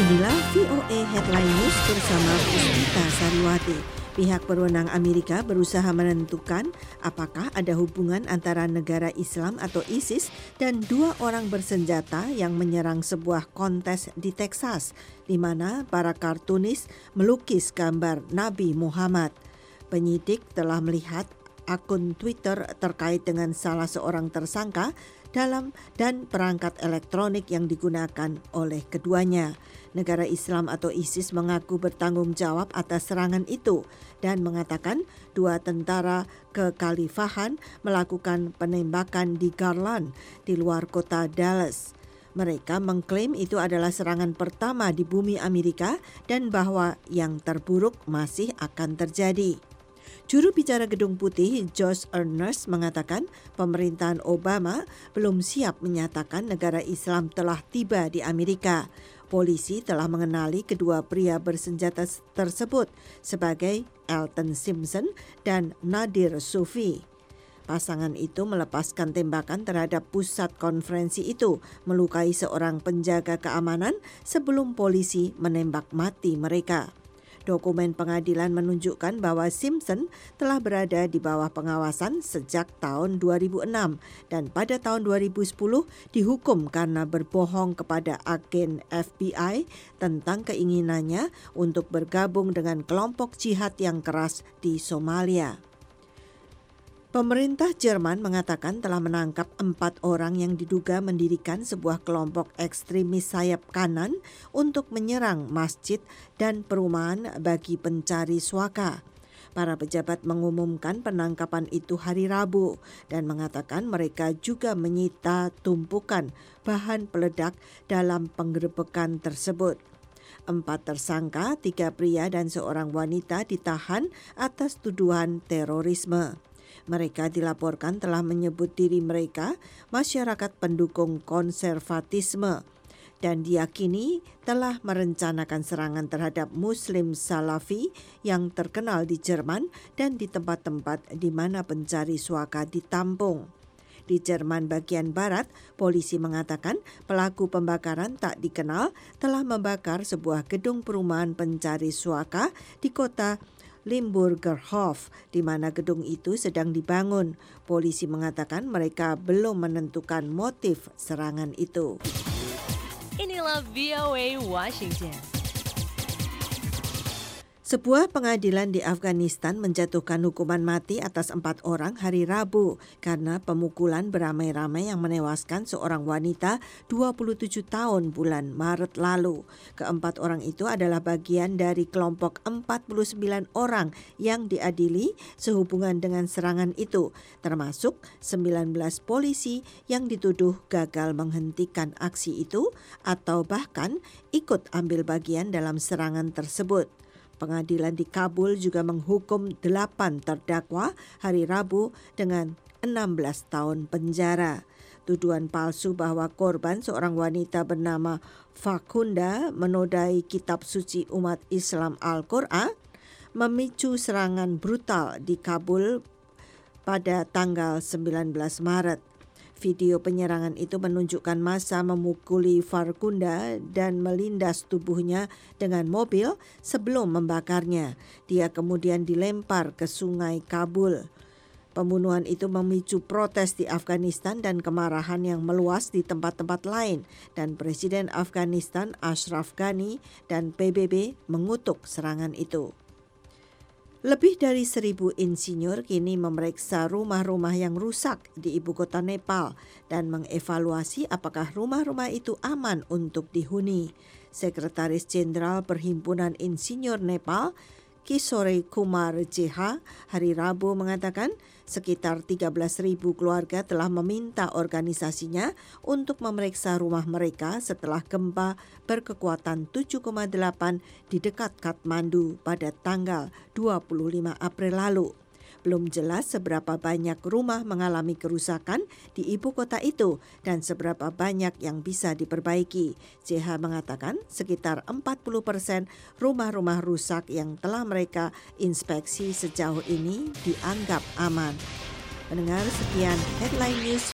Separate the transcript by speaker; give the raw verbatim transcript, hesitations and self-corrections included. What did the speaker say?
Speaker 1: Inilah V O A Headline News bersama Puspita Sariwati. Pihak berwenang Amerika berusaha menentukan apakah ada hubungan antara negara Islam atau ISIS dan dua orang bersenjata yang menyerang sebuah kontes di Texas, di mana para kartunis melukis gambar Nabi Muhammad. Penyidik telah melihat akun Twitter terkait dengan salah seorang tersangka dalam dan perangkat elektronik yang digunakan oleh keduanya. Negara Islam atau ISIS mengaku bertanggung jawab atas serangan itu dan mengatakan dua tentara kekhalifahan melakukan penembakan di Garland di luar kota Dallas. Mereka mengklaim itu adalah serangan pertama di bumi Amerika dan bahwa yang terburuk masih akan terjadi. Juru bicara Gedung Putih Josh Earnest mengatakan pemerintahan Obama belum siap menyatakan negara Islam telah tiba di Amerika. Polisi telah mengenali kedua pria bersenjata tersebut sebagai Elton Simpson dan Nadir Sufi. Pasangan itu melepaskan tembakan terhadap pusat konferensi itu, melukai seorang penjaga keamanan sebelum polisi menembak mati mereka. Dokumen pengadilan menunjukkan bahwa Simpson telah berada di bawah pengawasan sejak tahun dua ribu enam dan pada tahun dua ribu sepuluh dihukum karena berbohong kepada agen F B I tentang keinginannya untuk bergabung dengan kelompok jihad yang keras di Somalia. Pemerintah Jerman mengatakan telah menangkap empat orang yang diduga mendirikan sebuah kelompok ekstremis sayap kanan untuk menyerang masjid dan perumahan bagi pencari suaka. Para pejabat mengumumkan penangkapan itu hari Rabu dan mengatakan mereka juga menyita tumpukan bahan peledak dalam penggerebekan tersebut. Empat tersangka, tiga pria dan seorang wanita ditahan atas tuduhan terorisme. Mereka dilaporkan telah menyebut diri mereka masyarakat pendukung konservatisme dan diyakini telah merencanakan serangan terhadap Muslim Salafi yang terkenal di Jerman dan di tempat-tempat di mana pencari suaka ditampung. Di Jerman bagian barat, polisi mengatakan pelaku pembakaran tak dikenal telah membakar sebuah gedung perumahan pencari suaka di kota Limburgerhof, di mana gedung itu sedang dibangun. Polisi mengatakan mereka belum menentukan motif serangan itu.
Speaker 2: Inilah V O A Washington.
Speaker 1: Sebuah pengadilan di Afghanistan menjatuhkan hukuman mati atas empat orang hari Rabu karena pemukulan beramai-ramai yang menewaskan seorang wanita dua puluh tujuh tahun bulan Maret lalu. Keempat orang itu adalah bagian dari kelompok empat puluh sembilan orang yang diadili sehubungan dengan serangan itu, termasuk sembilan belas polisi yang dituduh gagal menghentikan aksi itu atau bahkan ikut ambil bagian dalam serangan tersebut. Pengadilan di Kabul juga menghukum delapan terdakwa hari Rabu dengan enam belas tahun penjara. Tuduhan palsu bahwa korban seorang wanita bernama Fakunda menodai kitab suci umat Islam Al-Quran memicu serangan brutal di Kabul pada tanggal sembilan belas Maret. Video penyerangan itu menunjukkan massa memukuli Farkunda dan melindas tubuhnya dengan mobil sebelum membakarnya. Dia kemudian dilempar ke sungai Kabul. Pembunuhan itu memicu protes di Afghanistan dan kemarahan yang meluas di tempat-tempat lain, dan Presiden Afghanistan Ashraf Ghani dan P B B mengutuk serangan itu. Lebih dari seribu insinyur kini memeriksa rumah-rumah yang rusak di ibu kota Nepal dan mengevaluasi apakah rumah-rumah itu aman untuk dihuni. Sekretaris Jenderal Perhimpunan Insinyur Nepal, Kishore Kumar Jeha, hari Rabu mengatakan sekitar tiga belas ribu keluarga telah meminta organisasinya untuk memeriksa rumah mereka setelah gempa berkekuatan tujuh koma delapan di dekat Kathmandu pada tanggal dua puluh lima April lalu. Belum jelas seberapa banyak rumah mengalami kerusakan di ibu kota itu dan seberapa banyak yang bisa diperbaiki. J H mengatakan sekitar empat puluh persen rumah-rumah rusak yang telah mereka inspeksi sejauh ini dianggap aman. Pendengar, sekian Headline News